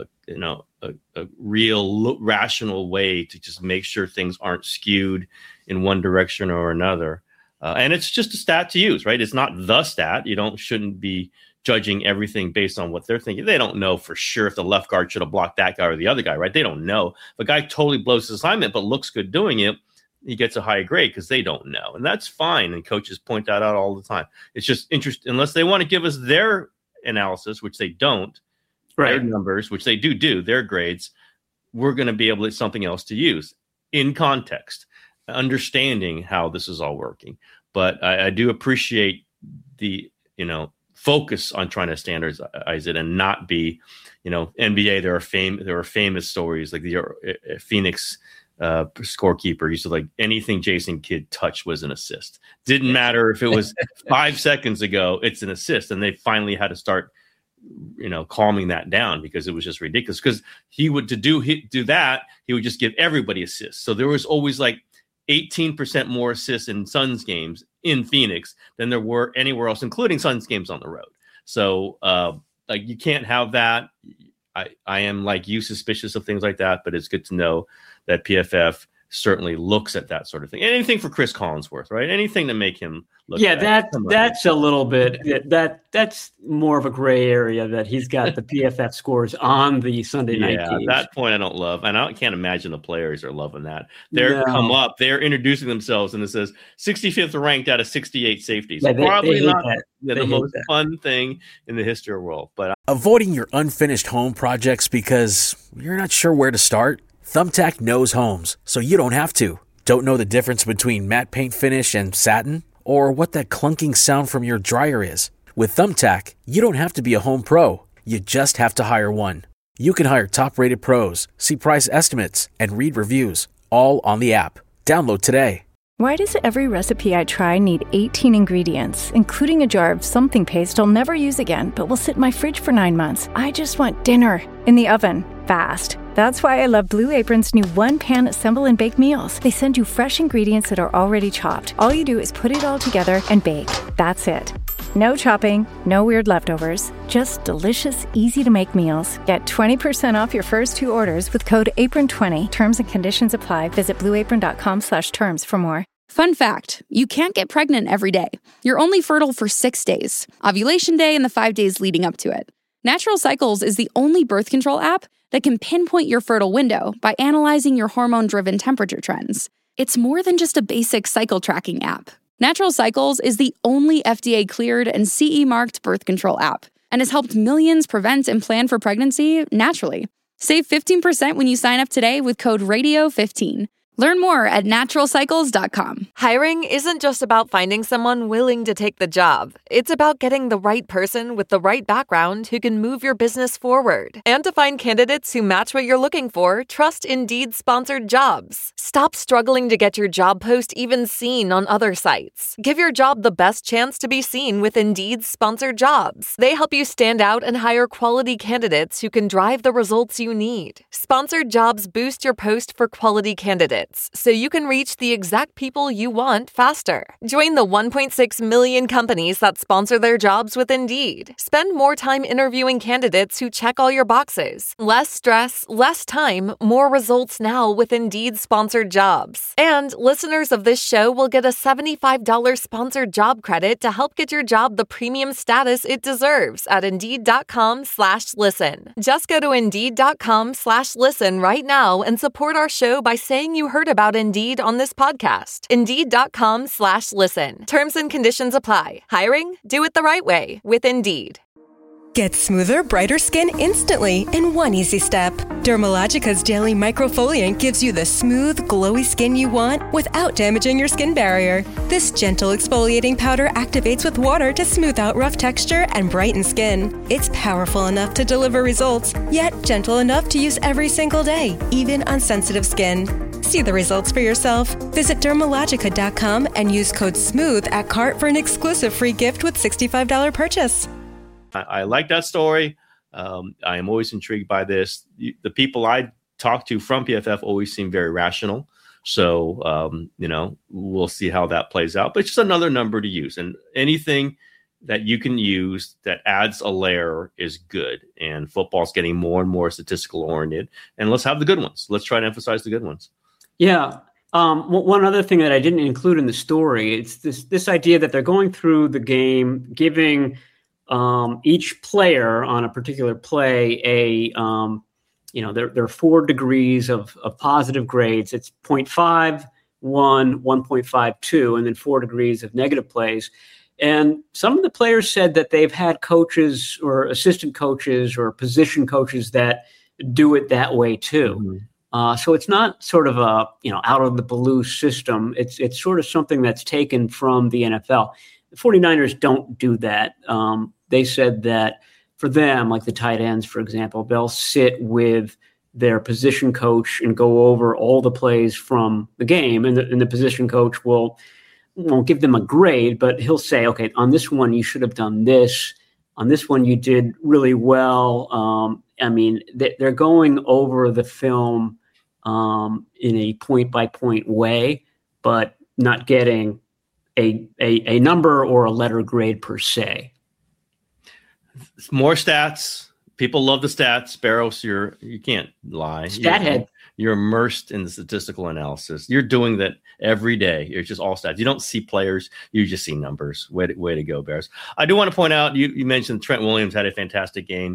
real rational way to just make sure things aren't skewed in one direction or another. And it's just a stat to use, right? It's not the stat. Shouldn't be judging everything based on what they're thinking. They don't know for sure if the left guard should have blocked that guy or the other guy, right? They don't know. If a guy totally blows his assignment but looks good doing it, he gets a high grade because they don't know. And that's fine. And coaches point that out all the time. It's just interesting, unless they want to give us their analysis, which they don't, right? Their numbers, which they do, their grades, we're going to be able to something else to use in context, understanding how this is all working. But I do appreciate the, focus on trying to standardize it and not be, NBA. There are famous stories like the Phoenix scorekeeper used to like anything Jason Kidd touched was an assist. Didn't matter if it was 5 seconds ago, it's an assist. And they finally had to start, calming that down because it was just ridiculous. Because he would do that, he would just give everybody assists. So there was always like 18% more assists in Suns games in Phoenix than there were anywhere else, including Suns games on the road. So like you can't have that. I am like you suspicious of things like that, but it's good to know that PFF certainly looks at that sort of thing. Anything for Chris Collinsworth, right? Anything to make him look. Yeah, that's a little bit that's more of a gray area that he's got the PFF scores on the Sunday night games. At that point I don't love, and I can't imagine the players are loving that. They're introducing themselves and it says 65th ranked out of 68 safeties. Yeah, Probably not the most fun thing in the history of the world. But avoiding your unfinished home projects because you're not sure where to start? Thumbtack knows homes, so you don't have to. Don't know the difference between matte paint finish and satin? Or what that clunking sound from your dryer is? With Thumbtack, you don't have to be a home pro. You just have to hire one. You can hire top-rated pros, see price estimates, and read reviews, all on the app. Download today. Why does every recipe I try need 18 ingredients, including a jar of something paste I'll never use again, but will sit in my fridge for 9 months? I just want dinner in the oven, fast. That's why I love Blue Apron's new one-pan assemble and bake meals. They send you fresh ingredients that are already chopped. All you do is put it all together and bake. That's it. No chopping, no weird leftovers, just delicious, easy-to-make meals. Get 20% off your first 2 orders with code APRON20. Terms and conditions apply. Visit blueapron.com/terms for more. Fun fact, you can't get pregnant every day. You're only fertile for 6 days, ovulation day and the 5 days leading up to it. Natural Cycles is the only birth control app that can pinpoint your fertile window by analyzing your hormone-driven temperature trends. It's more than just a basic cycle tracking app. Natural Cycles is the only FDA-cleared and CE-marked birth control app and has helped millions prevent and plan for pregnancy naturally. Save 15% when you sign up today with code RADIO15. Learn more at naturalcycles.com. Hiring isn't just about finding someone willing to take the job. It's about getting the right person with the right background who can move your business forward. And to find candidates who match what you're looking for, trust Indeed-sponsored jobs. Stop struggling to get your job post even seen on other sites. Give your job the best chance to be seen with Indeed-sponsored jobs. They help you stand out and hire quality candidates who can drive the results you need. Sponsored jobs boost your post for quality candidates, so you can reach the exact people you want faster. Join the 1.6 million companies that sponsor their jobs with Indeed. Spend more time interviewing candidates who check all your boxes. Less stress, less time, more results now with Indeed-sponsored jobs. And listeners of this show will get a $75 sponsored job credit to help get your job the premium status it deserves at Indeed.com/listen. Just go to Indeed.com/listen right now and support our show by saying you heard about Indeed on this podcast. Indeed.com/listen. Terms and conditions apply. Hiring? Do it the right way with Indeed. Get smoother, brighter skin instantly in one easy step. Dermalogica's Daily Microfoliant gives you the smooth, glowy skin you want without damaging your skin barrier. This gentle exfoliating powder activates with water to smooth out rough texture and brighten skin. It's powerful enough to deliver results, yet gentle enough to use every single day, even on sensitive skin. See the results for yourself. Visit Dermalogica.com and use code SMOOTH at cart for an exclusive free gift with $65 purchase. I like that story. I am always intrigued by this. The people I talk to from PFF always seem very rational. So, we'll see how that plays out. But it's just another number to use. And anything that you can use that adds a layer is good. And football's getting more and more statistical oriented. And let's have the good ones. Let's try to emphasize the good ones. Yeah. One other thing that I didn't include in the story, it's this idea that they're going through the game, giving each player on a particular play there are 4 degrees of positive grades. It's 0.5, 1, 1.52, and then 4 degrees of negative plays. And some of the players said that they've had coaches or assistant coaches or position coaches that do it that way too. Mm-hmm. So it's not sort of a out of the blue system. It's sort of something that's taken from the NFL. The 49ers don't do that. They said that for them, like the tight ends, for example, they'll sit with their position coach and go over all the plays from the game, and the position coach won't give them a grade, but he'll say, okay, on this one you should have done this. On this one you did really well. I mean, they're going over the film in a point-by-point way, but not getting a number or a letter grade per se. More stats. People love the stats. Barrows, you can't lie. Stathead. You're immersed in the statistical analysis. You're doing that every day. It's just all stats. You don't see players. You just see numbers. Way to go, Bears. I do want to point out, you mentioned Trent Williams had a fantastic game.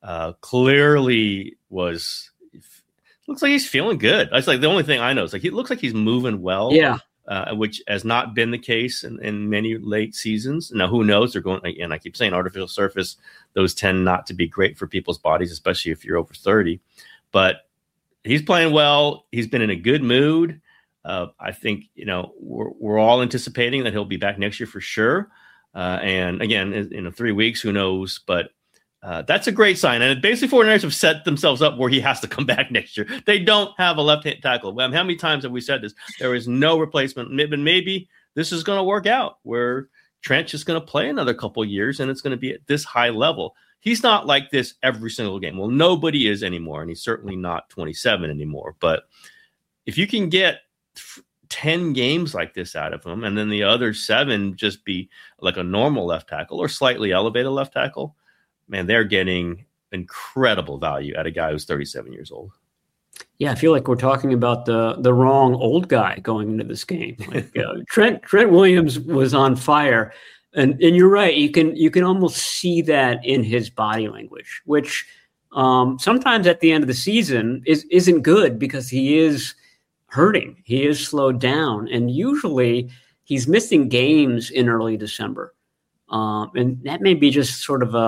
Clearly looks like he's feeling good. That's like the only thing I know. Is like he looks like he's moving well. Yeah. Which has not been the case in many late seasons. Now, who knows? They're going, and I keep saying artificial surface, those tend not to be great for people's bodies, especially if you're over 30. But he's playing well. He's been in a good mood. I think, we're all anticipating that he'll be back next year for sure. And again, in 3 weeks, who knows? But that's a great sign. And basically, 49ers have set themselves up where he has to come back next year. They don't have a left-hand tackle. How many times have we said this? There is no replacement. Maybe this is going to work out where Trent's just going to play another couple of years and it's going to be at this high level. He's not like this every single game. Well, nobody is anymore, and he's certainly not 27 anymore. But if you can get 10 games like this out of him and then the other 7 just be like a normal left tackle or slightly elevated left tackle, man, they're getting incredible value at a guy who's 37 years old. Yeah, I feel like we're talking about the wrong old guy going into this game. Like, Trent Williams was on fire, and you're right. You can almost see that in his body language, which sometimes at the end of the season isn't good because he is hurting. He is slowed down, and usually he's missing games in early December, and that may be just sort of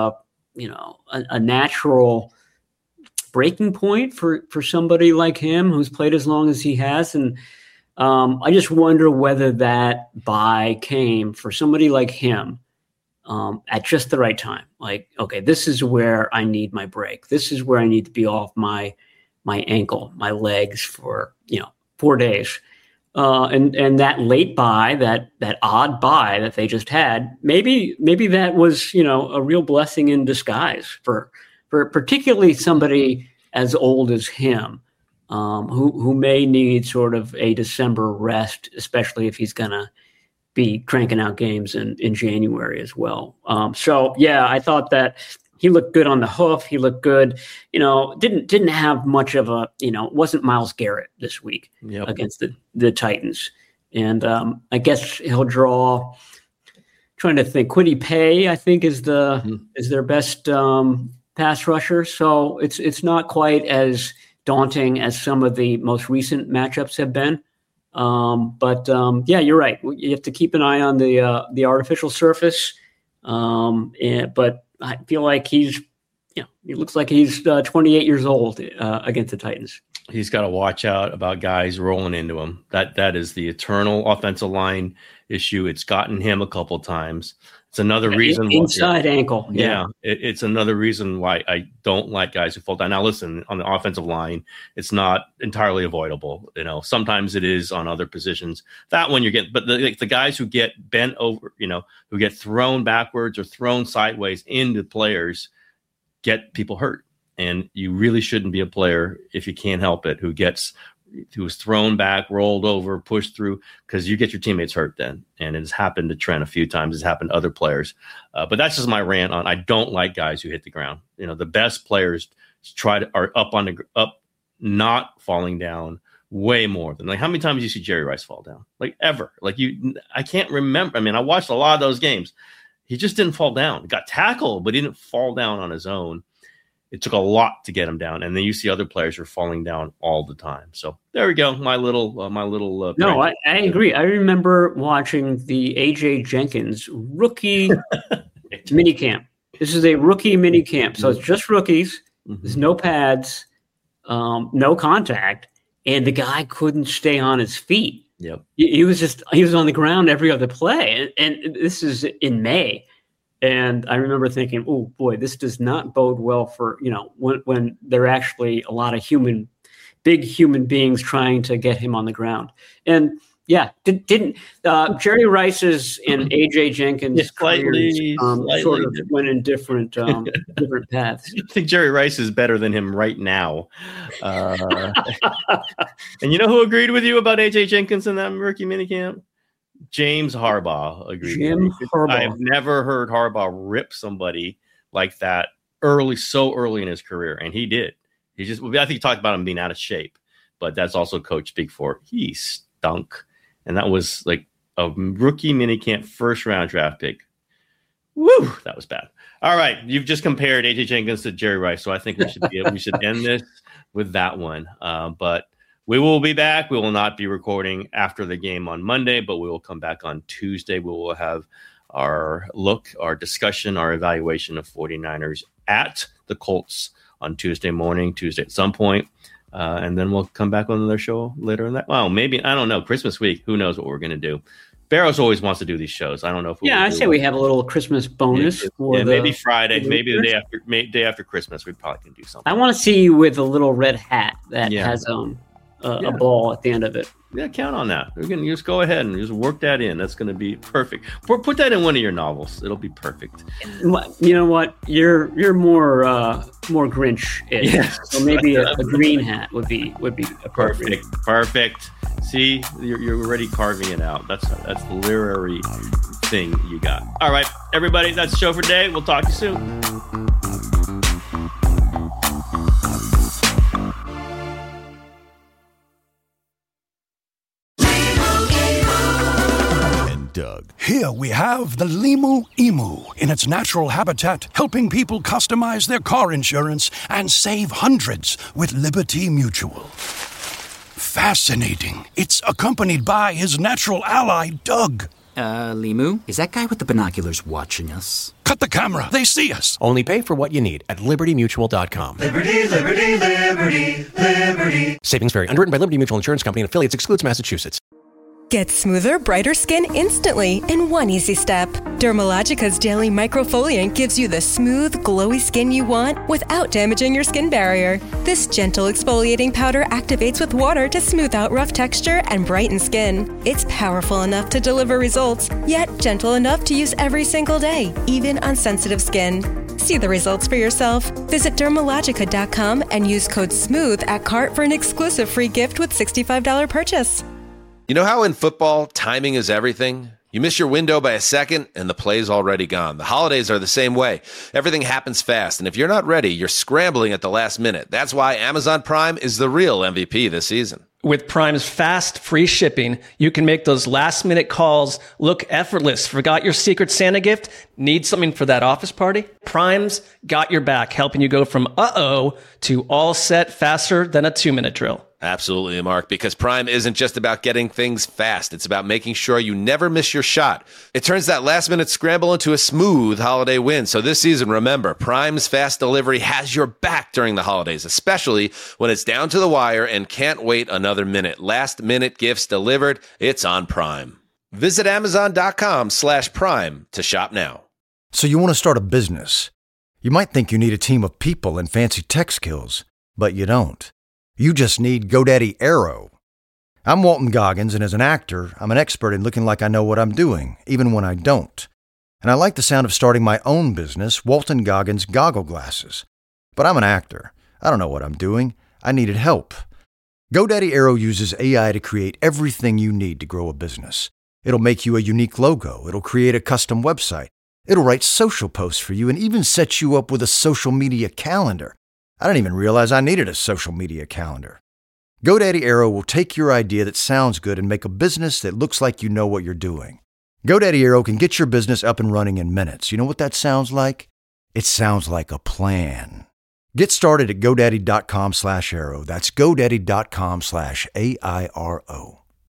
a natural breaking point for somebody like him who's played as long as he has. And I just wonder whether that bye came for somebody like him at just the right time. Like, okay, this is where I need my break. This is where I need to be off my ankle, my legs for, 4 days. And that late bye, that odd bye that they just had, maybe that was, a real blessing in disguise for particularly somebody as old as him, who may need sort of a December rest, especially if he's going to be cranking out games in January as well. So yeah, I thought that he looked good on the hoof. He looked good, didn't have much of a, wasn't Myles Garrett this week against the Titans. And I guess he'll draw, trying to think, Kwity Paye, I think is their best pass rusher. So it's not quite as daunting as some of the most recent matchups have been. But yeah, you're right. You have to keep an eye on the artificial surface. But I feel like he looks like he's 28 years old against the Titans. He's got to watch out about guys rolling into him. That is the eternal offensive line issue. It's gotten him a couple times. It's another reason. Inside ankle. Yeah. It's another reason why I don't like guys who fall down. Now, listen, on the offensive line, it's not entirely avoidable. Sometimes it is on other positions. That one you're getting, but the guys who get bent over, who get thrown backwards or thrown sideways into players get people hurt. And you really shouldn't be a player if you can't help it, who was thrown back, rolled over, pushed through, because you get your teammates hurt then. And it has happened to Trent a few times. It's happened to other players. But that's just my rant on, I don't like guys who hit the ground. The best players are up, not falling down way more than, like, how many times do you see Jerry Rice fall down? Like, ever. Like, I can't remember. I mean, I watched a lot of those games. He just didn't fall down. He got tackled, but he didn't fall down on his own. It took a lot to get him down, and then you see other players are falling down all the time. So there we go. My little. No, I agree. I remember watching the AJ Jenkins rookie mini camp. This is a rookie mini camp, so it's just rookies. There's no pads, no contact, and the guy couldn't stay on his feet. Yep. He was on the ground every other play, and this is in May. And I remember thinking, oh boy, this does not bode well for, when there are actually a lot of big human beings trying to get him on the ground. And yeah, didn't Jerry Rice's and AJ Jenkins careers, sort of went in different different paths. I think Jerry Rice is better than him right now. And you know who agreed with you about AJ Jenkins in that rookie minicamp? James Harbaugh agreed. Harbaugh. I've never heard Harbaugh rip somebody like that so early in his career, and he did. I think he talked about him being out of shape, but that's also Coach speak for. He stunk. And that was like a rookie minicamp first round draft pick. Woo, that was bad. All right, you've just compared AJ Jenkins to Jerry Rice, so I think we should end this with that one. But we will be back. We will not be recording after the game on Monday, but we will come back on Tuesday. We will have our discussion, our evaluation of 49ers at the Colts on Tuesday at some point. And then we'll come back on another show later in that. Well, maybe, I don't know, Christmas week. Who knows what we're going to do? Barrows always wants to do these shows. I don't know if I say we have a little Christmas bonus. Maybe Friday, maybe the day after Christmas. We probably can do something. I want to see you with a little red hat that has a ball at the end of it. Yeah, count on that. We're gonna just go ahead and just work that in. That's gonna be perfect. Put that in one of your novels. It'll be perfect. You know what? You're more Grinch-ish. Yes. So maybe a green hat would be appropriate. Perfect. See, you're already carving it out. That's the literary thing you got. All right, everybody. That's the show for today. We'll talk to you soon. Doug. Here we have the Limu Emu in its natural habitat, helping people customize their car insurance and save hundreds with Liberty Mutual. Fascinating. It's accompanied by his natural ally, Doug. Limu, is that guy with the binoculars watching us? Cut the camera. They see us. Only pay for what you need at LibertyMutual.com. Liberty, liberty, liberty, liberty. Savings vary. Underwritten by Liberty Mutual Insurance Company and affiliates. Excludes Massachusetts. Get smoother, brighter skin instantly in one easy step. Dermalogica's Daily Microfoliant gives you the smooth, glowy skin you want without damaging your skin barrier. This gentle exfoliating powder activates with water to smooth out rough texture and brighten skin. It's powerful enough to deliver results, yet gentle enough to use every single day, even on sensitive skin. See the results for yourself. Visit Dermalogica.com and use code SMOOTH at cart for an exclusive free gift with $65 purchase. You know how in football, timing is everything? You miss your window by a second, and the play's already gone. The holidays are the same way. Everything happens fast, and if you're not ready, you're scrambling at the last minute. That's why Amazon Prime is the real MVP this season. With Prime's fast, free shipping, you can make those last-minute calls look effortless. Forgot your Secret Santa gift? Need something for that office party? Prime's got your back, helping you go from uh-oh to all set faster than a 2-minute drill. Absolutely, Mark, because Prime isn't just about getting things fast. It's about making sure you never miss your shot. It turns that last-minute scramble into a smooth holiday win. So this season, remember, Prime's fast delivery has your back during the holidays, especially when it's down to the wire and can't wait another minute. Last-minute gifts delivered. It's on Prime. Visit Amazon.com/Prime to shop now. So you want to start a business. You might think you need a team of people and fancy tech skills, but you don't. You just need GoDaddy Aero. I'm Walton Goggins, and as an actor, I'm an expert in looking like I know what I'm doing, even when I don't. And I like the sound of starting my own business, Walton Goggins Goggle Glasses. But I'm an actor. I don't know what I'm doing. I needed help. GoDaddy Aero uses AI to create everything you need to grow a business. It'll make you a unique logo. It'll create a custom website. It'll write social posts for you and even set you up with a social media calendar. I didn't even realize I needed a social media calendar. GoDaddy Aero will take your idea that sounds good and make a business that looks like you know what you're doing. GoDaddy Aero can get your business up and running in minutes. You know what that sounds like? It sounds like a plan. Get started at GoDaddy.com/Aero. That's GoDaddy.com/AIRO.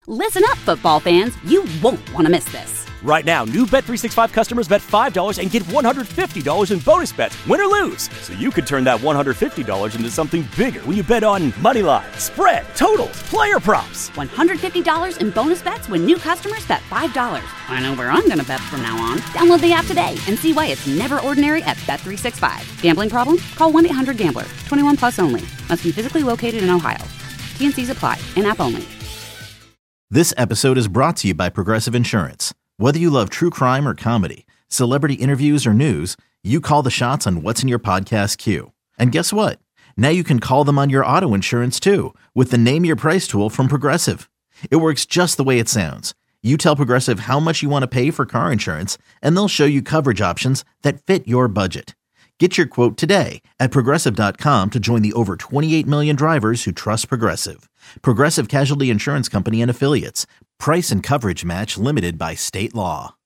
Listen up, football fans. You won't want to miss this. Right now, new Bet365 customers bet $5 and get $150 in bonus bets, win or lose. So you could turn that $150 into something bigger when you bet on moneyline, spread, totals, player props. $150 in bonus bets when new customers bet $5. I know where I'm going to bet from now on. Download the app today and see why it's never ordinary at Bet365. Gambling problem? Call 1-800-GAMBLER. 21 plus only. Must be physically located in Ohio. T&Cs apply. In-app only. This episode is brought to you by Progressive Insurance. Whether you love true crime or comedy, celebrity interviews or news, you call the shots on what's in your podcast queue. And guess what? Now you can call them on your auto insurance too with the Name Your Price tool from Progressive. It works just the way it sounds. You tell Progressive how much you want to pay for car insurance, and they'll show you coverage options that fit your budget. Get your quote today at Progressive.com to join the over 28 million drivers who trust Progressive. Progressive Casualty Insurance Company and Affiliates. Price and coverage match limited by state law.